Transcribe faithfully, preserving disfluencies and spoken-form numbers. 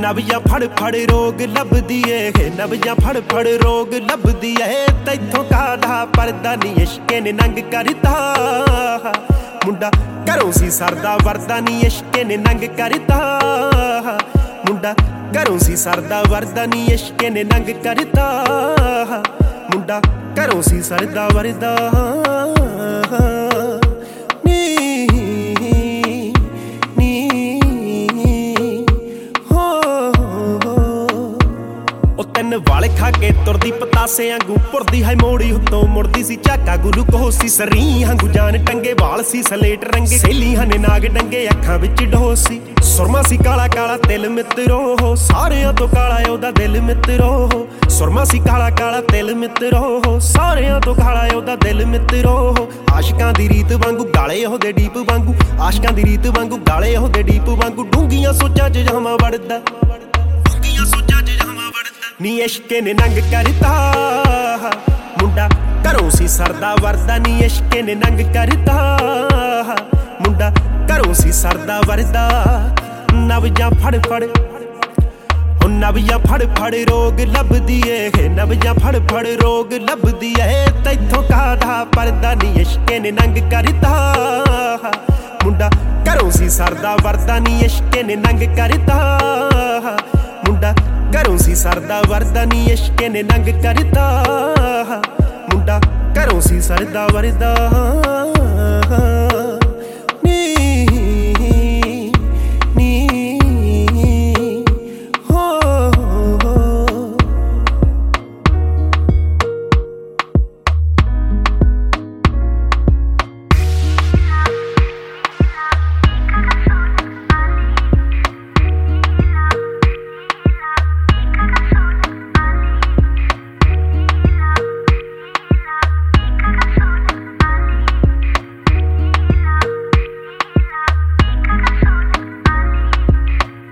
ਨਵੀਆਂ ਫੜ ਫੜ ਰੋਗ ਲੱਭਦੀ ਏ ਨਵੀਆਂ ਫੜ ਫੜ ਰੋਗ ਲੱਭਦੀ ਏ ਤੈਥੋਂ ਕਾਹਦਾ ਪਰਦਾ ਨੀ ਇਸ਼ਕੇ ਨੇ ਨੰਗ ਕਰਤਾ ਮੁੰਡਾ ਘਰੋਂ ਸੀ ਸਰਦਾ ਵਰਦਾ ਨੀ ਇਸ਼ਕੇ ਨੇ ਨੰਗ ਕਰਤਾ ਮੁੰਡਾ ਘਰੋਂ ਸੀ ਸਰਦਾ ਵਰਦਾ ਨੀ ਇਸ਼ਕੇ ਨੇ ਨੰਗ ਕਰਤਾ ਮੁੰਡਾ ਘਰੋਂ ਸੀ ਸਰਦਾ ਵਰਦਾ ਵਾਲੇ ਖਾ ਕੇ ਤੁਰਦੀ ਪਤਾਸੇ ਵਾਂਗੂ ਪੁਰਦੀ ਹਾਈ ਮੋੜੀ ਉੱਤੋਂ ਮੁੜਦੀ ਸੀ ਝਾਕਾ ਗੁਲੂਕੋਸ ਸੀ ਸਰੀ ਵਾਂਗੂ ਜਾਨ ਟੰਗੇ ਵਾਲ ਸੀ ਸਲੇਟ ਰੰਗੇ ਸੇਲੀਆਂ ਨੇ ਨਾਗ ਡੰਗੇ ਅੱਖਾਂ ਵਿੱਚ ਢੋਸ ਸੀ ਸੁਰਮਾ ਸੀ ਕਾਲਾ ਕਾਲਾ ਤਿਲ ਮਿੱਤਰੋ ਸਾਰਿਆਂ ਤੋਂ ਕਾਲਾ ਉਹਦਾ ਦਿਲ ਮਿੱਤਰੋ ਸੁਰਮਾ ਸੀ ਕਾਲਾ ਕਾਲਾ ਤਿਲ ਮਿੱਤਰੋ ਸਾਰਿਆਂ ਤੋਂ ਕਾਲਾ ਉਹਦਾ ਦਿਲ ਮਿੱਤਰੋ ਆਸ਼ਕਾਂ ਦੀ ਰੀਤ ਵਾਂਗੂ ਗਾਲੇ ਉਹਦੇ ਡੀਪ ਵਾਂਗੂ ਆਸ਼ਕਾਂ ਦੀ ਰੀਤ ਵਾਂਗੂ ਗਾਲੇ ਉਹਦੇ ਡੀਪ ਵਾਂਗੂ ਡੂੰਘੀਆਂ ਸੋਚਾਂ 'ਚ ਜਾਵਾਂ ਵੜਦਾ ਡੂੰਘੀਆਂ ਸੋਚਾਂ 'ਚ ਜਾਵਾਂ ਵੜਦਾ ਨੀ ਇਸ਼ਕੇ ਨੇ ਨੰਗ ਕਰਤਾ ਮੁੰਡਾ ਘਰੋਂ ਸੀ ਸਰਦਾ ਵਰਦਾ ਨੀ ਇਸ਼ਕੇ ਨੇ ਨੰਗ ਕਰਤਾ ਮੁੰਡਾ ਘਰੋਂ ਸੀ ਸਰਦਾ ਵਰਦਾ ਨਵੀਆਂ ਫੜ ਫੜ ਉਹ ਨਵੀਆਂ ਫੜ ਫੜ ਰੋਗ ਲੱਭਦੀ ਏ ਨਵੀਆਂ ਫੜ ਫੜ ਰੋਗ ਲੱਭਦੀ ਏ ਤੈਥੋਂ ਕਾਹਦਾ ਪਰਦਾ ਨੀ ਇਸ਼ਕੇ ਨੇ ਨੰਗ ਕਰਤਾ ਮੁੰਡਾ ਘਰੋਂ ਸੀ ਸਰਦਾ ਵਰਦਾ ਨੀ ਇਸ਼ਕੇ ਨੇ ਨੰਗ ਕਰਤਾ ਮੁੰਡਾ ਘਰੋਂ ਸੀ ਸਰਦਾ ਵਰਦਾ ਨੀ ਇਸ਼ਕੇ ਨੇ ਨੰਗ ਕਰਤਾ ਮੁੰਡਾ ਘਰੋਂ ਸੀ ਸਰਦਾ ਵਰਦਾ